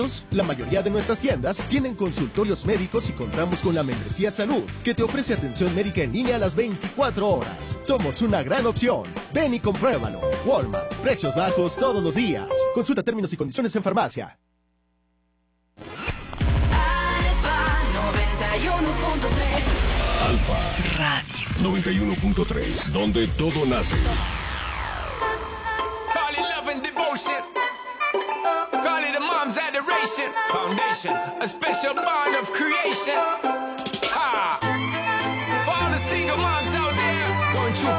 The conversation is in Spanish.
La mayoría de nuestras tiendas tienen consultorios médicos y contamos con la membresía Salud, que te ofrece atención médica en línea a las 24 horas. Somos una gran opción. Ven y compruébalo. Walmart. Precios bajos todos los días. Consulta términos y condiciones en farmacia. Alfa Radio 91.3, donde todo nace. Call it love and devotion. Call it a mom's adoration. Foundation, a special bond of creation.